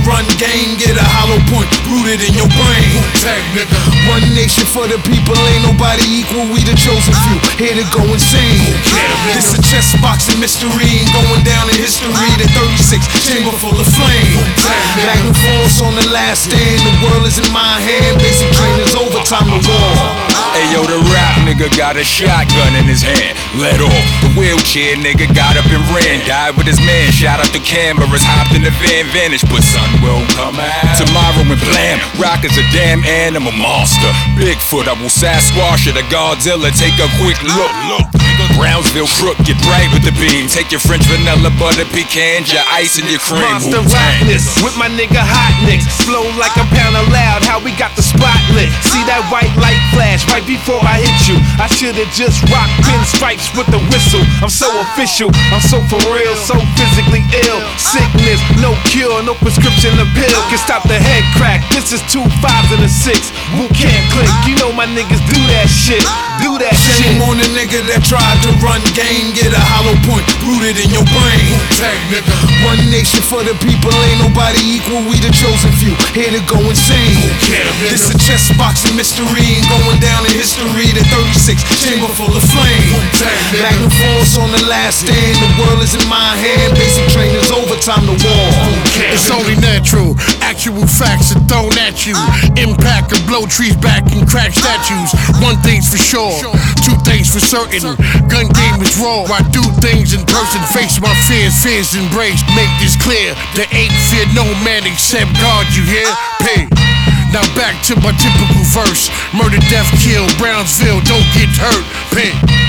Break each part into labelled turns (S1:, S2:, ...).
S1: run game, get a hollow point rooted in your brain. Tag, nigga. One nation for the people, ain't nobody equal, we the chosen few, here to go insane. This a chess boxing mystery, ain't going down in history. The 36 chamber full of flame. Magnum force on the last stand, the world is in my hand. Basic training's over, time to war.
S2: Hey yo, the rap nigga got a shotgun in his hand. Let off. The wheelchair nigga got up and ran. Died with his man. Shot up the cameras. Hopped in the van. Vanished. But sun will come out tomorrow and blam. Rock is a damn animal monster. Bigfoot, I will Sasquatch it. A Godzilla. Take a quick look. Brownsville crook, get right with the beam. Take your French vanilla butter pecans, your ice and your cream.
S3: Monster rockness with my nigga Hot Nicks. Flow like a pound of loud, how we got the spot lit. See that white light flash right before I hit you. I should've just rocked pinstripes with the whistle. I'm so official, I'm so for real, so physically ill. Sickness, no cure, no prescription of pill can stop the head crack. This is 2 5s and a 6. Boot camp click, you know my niggas do that shit. Do that shit.
S1: Shame on the nigga that tried to run game, get a hollow point rooted in your brain. Tag, nigga. One nation for the people, ain't nobody equal, we the chosen few, here to go insane. This a chess boxing mystery, ain't going down in history. The 36 chamber full of flame. Magnum force on the last stand, the world is in my hand. Basic training's over, time to war.
S4: It's only natural, actual facts are thrown at you. Impact and blow trees back and crack statues. One thing's for sure, two things for certain. Gun game is raw, I do things in person. Face my fears, fears embraced. Make this clear, there ain't fear no man except God, you hear? Pay. Now back to my typical verse. Murder, death, kill, Brownsville, don't get hurt. Pay.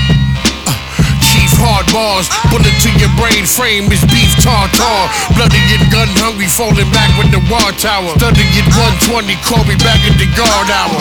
S4: Chief hard bars, bullet to your brain frame is beef tartar. Bloody and gun hungry, falling back with the war tower. Studying 120, call me back at the guard hour.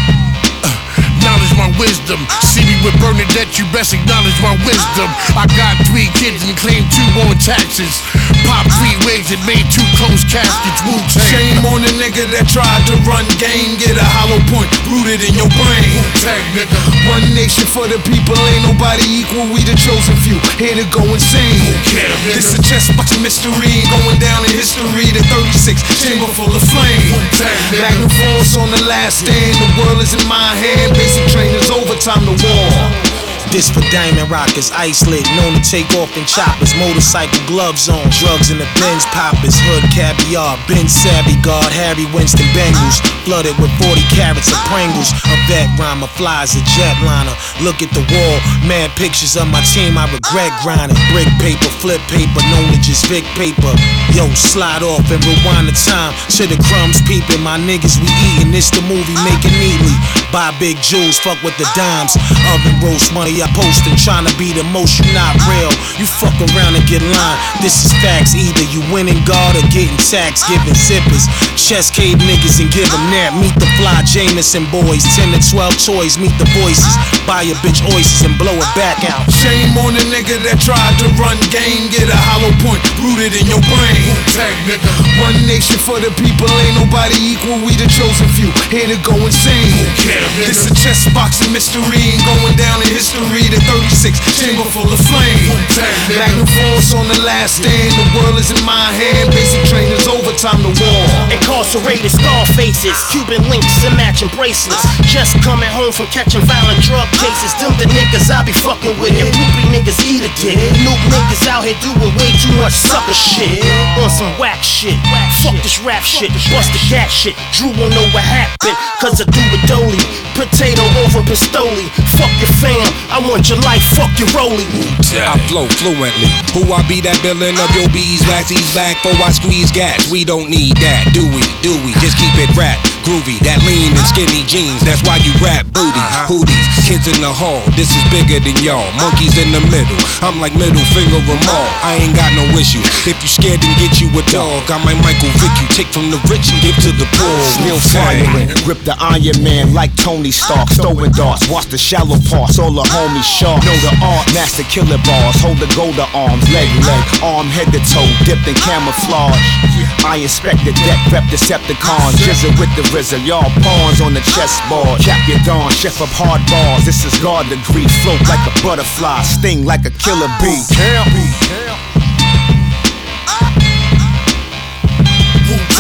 S4: Acknowledge my wisdom. See me with Bernadette, you best acknowledge my wisdom. I got 3 kids and claim 2 on taxes. Pop 3 wigs and made 2 closed caskets. Wu-Tang.
S1: Shame on the nigga that tried to run game, get a hollow point rooted in your brain. Tag, nigga. One nation for the people, ain't nobody equal, we the chosen few, here to go insane. This a chess boxing mystery, ain't going down in history. The 36 chamber full of flame. Magnum force on the last stand, the world is in my hand. Basic training's over, time to war.
S5: This for diamond rockers, ice lit, known to take off in choppers, motorcycle gloves on, drugs in the Benz poppers, hood caviar, Ben Savvy Guard, Harry Winston Bengals, flooded with 40 carats of Pringles, a vet rhymer, flies a jetliner, look at the wall, mad pictures of my team, I regret grinding, brick paper, flip paper, known to just Vic paper, yo, slide off and rewind the time, to the crumbs peeping, my niggas we eating, this the movie, make it neatly, buy big jewels, fuck with the dimes, oven roast money, I postin', tryna be the most, you not real. You fuck around and get lined. This is facts, either you winning guard or getting taxed, giving zippers. Chest cave niggas and give them nap. Meet the fly Jameson boys, 10 to 12 toys, meet the voices. Buy a bitch oysters and blow it back out.
S1: Shame on the nigga that tried to run game, get a hollow point rooted in your brain. Tag, nigga. One nation for the people, ain't nobody equal, we the chosen few, here to go insane. This a chess boxing mystery, ain't going down in history. The 36 chamber full of flame. Magnum force on the last stand, the world is in my hand. Basic training's over, time to war.
S6: Incarcerated scar faces, Cuban links and matching bracelets. Just coming home from catching violent drug cases. Them the niggas I be fucking with. And poopy niggas eat a dick. New niggas out here doing way too much sucker shit. On some whack shit. Fuck this rap shit. Bust the cat shit. Drew won't know what happened, cause I do it dolly. Potato over pistoli. Fuck your fam, I want your life, fuck your rollie.
S2: I flow fluently. Who I be that villain of your bees? Wax these back for I squeeze gas. We don't need that, do we? Do we? Just keep it rap. Groovy, that lean and skinny jeans, that's why you rap booty. Hoodies, kids in the hall, this is bigger than y'all. Monkeys in the middle, I'm like middle finger them all. I ain't got no issue. If you scared, then get you a dog. I might Michael Vick you, take from the rich and give to the poor.
S7: Real firing, grip the Iron Man like Tony Stark. Throwing darts, watch the shallow parts, all the homies sharp. Know the art, master killer bars, hold the golden arms, leg, arm, head to toe, dipped in camouflage. I inspect the deck, rep Decepticons, jizzle with the RZA, y'all pawns on the chessboard. Cap your dawn, chef up hard bars. This is God degree, float like a butterfly, sting like a killer bee.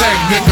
S4: Wu-Tang, nigga.